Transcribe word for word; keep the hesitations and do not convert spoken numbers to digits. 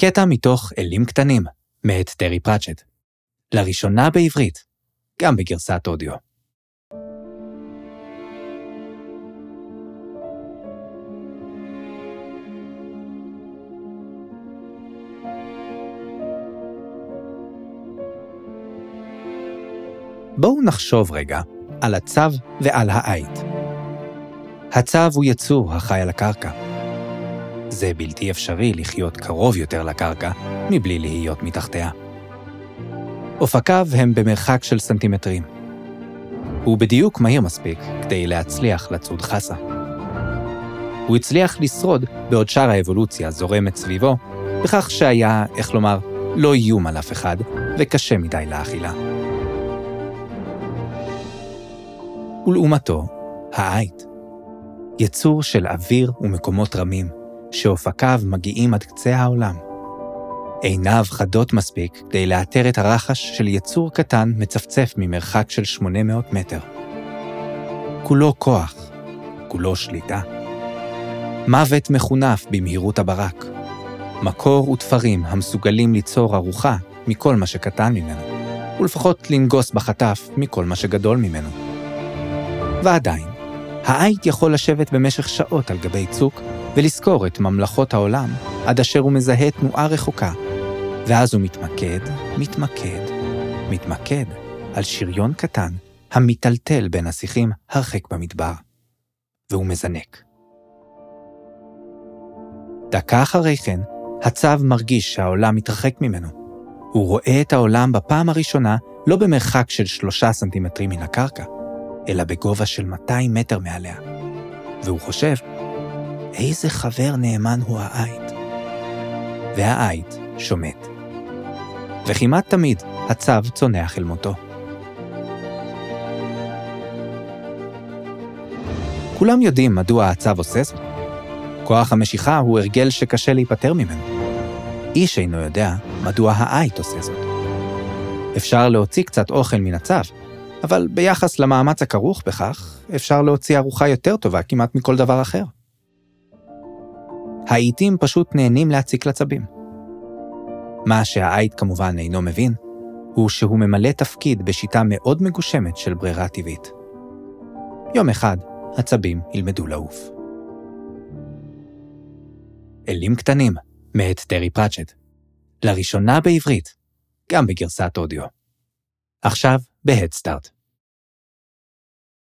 קטע מתוך אלים קטנים, מאת טרי פראצ'ט. לראשונה בעברית, גם בגרסת אודיו. בואו נחשוב רגע על הצב ועל העית. הצב הוא יצור החי על הקרקע. זה בלתי אפשרי לחיות קרוב יותר לקרקע מבלי להיות מתחתיה. אופקיו הם במרחק של סנטימטרים. הוא בדיוק מהיר מספיק כדי להצליח לצוד חסה. הוא הצליח לשרוד בעוד שאר האבולוציה זורמת סביבו, בכך שהיה, איך לומר, לא איום על אף אחד וקשה מדי לאכילה. ולעומתו, העית. יצור של אוויר ומקומות רמים, שאופקיו מגיעים עד קצה העולם. עיניו חדות מספיק כדי לאתר את הרחש של יצור קטן מצפצף ממרחק של שמונה מאות מטר. כולו כוח, כולו שליטה. מוות מחונף במהירות הברק. מקור ותפרים המסוגלים ליצור ארוחה מכל מה שקטן ממנו, ולפחות לנגוס בחטף מכל מה שגדול ממנו. ועדיין, העית יכול לשבת במשך שעות על גבי צוק ולזכור את ממלכות העולם עד אשר הוא מזהה תנועה רחוקה, ואז הוא מתמקד, מתמקד, מתמקד על שריון קטן המטלטל בין השיחים הרחק במדבר, והוא מזנק. דקה אחרי כן, הצב מרגיש שהעולם מתרחק ממנו. הוא רואה את העולם בפעם הראשונה לא במרחק של שלושה סנטימטרים מן הקרקע, אלא בגובה של מאתיים מטר מעליה. והוא חושב, איזה חבר נאמן הוא העית. והעית שומט. וכמעט תמיד הצב צונח אל מותו. כולם יודעים מדוע הצב עושה זאת. כוח המשיכה הוא הרגל שקשה להיפטר ממנו. איש אינו יודע מדוע העית עושה זאת. אפשר להוציא קצת אוכל מן הצב, אבל ביחס למאמץ הכרוך בכך, אפשר להוציא ארוחה יותר טובה כמעט מכל דבר אחר. העיתים פשוט נהנים להציק לצבים. מה שהעית כמובן אינו מבין, הוא שהוא ממלא תפקיד בשיטה מאוד מגושמת של ברירה טבעית. יום אחד, הצבים ילמדו לעוף. אלים קטנים, מאת טרי פראצ'ט. לראשונה בעברית, גם בגרסת אודיו. עכשיו בהד סטארט.